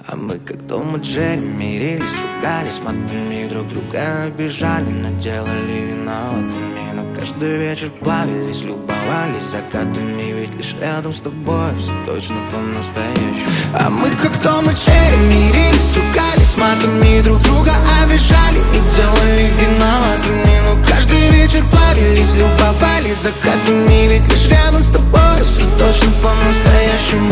А мы как Том и Джерри мирились, ругались матами, друг друга обижали, но делали виноватыми. Но каждый вечер плавились, любовались закатами, ведь лишь рядом с тобой все точно по-настоящему. А мы как Том и Джерри мирились, ругались матами, друг друга обижали и делали виноватыми. Но каждый вечер плавились, любовались закатами, ведь лишь рядом с тобой все точно по-настоящему.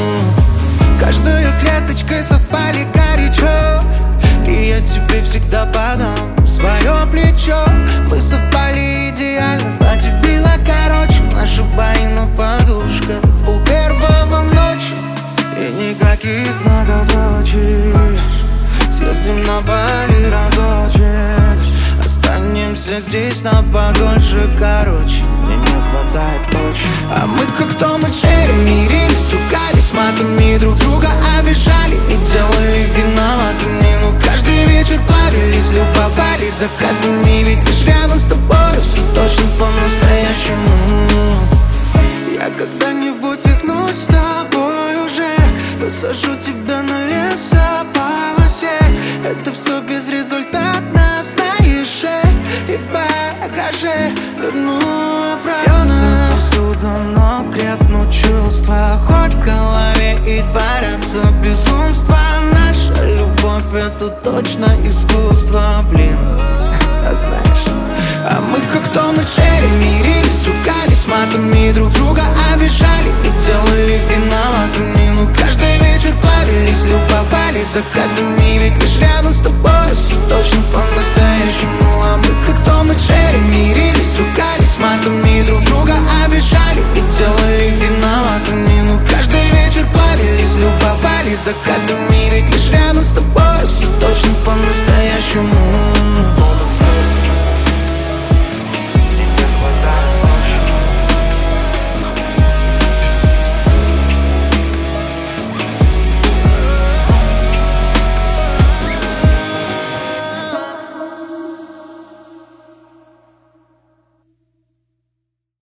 Каждой клеточкой совпали горячо, и я тебе всегда подам свое плечо. Мы совпали идеально, платье било короче, наши бои на подушках в полпервого в ночи. И никаких многоточий, съездим на Бали разочек, останемся здесь на подольше, короче, мне не хватает очень. А мы как Том и Джерри мирились, ругались матами, друг друга обижали и делали виноватыми. Но каждый вечер плавились, любовались закатами, ведь лишь рядом с тобой все точно по-настоящему. Я когда-нибудь свихнусь с тобой уже, посажу тебя на лесополосе. Это все безрезультатно, знаешь, и багаже верну обратно. Бьется повсюду, но крепнут чувства, хоть в голове и творятся безумства. Наша любовь — это точно искусство, блин, а знаешь. А мы как Том и Джерри мирились, ругались матами, друг друга обижали и делали виноватыми. Но каждый вечер плавились, любовались закатами, ведь лишь рядом с тобой все точно по-настоящему. А мы как Том и Джерри мирились, ругались матами, друг друга обижали и делали виноватыми. Но каждый вечер плавились, любовались закатами, ведь лишь рядом с тобой все точно по-настоящему.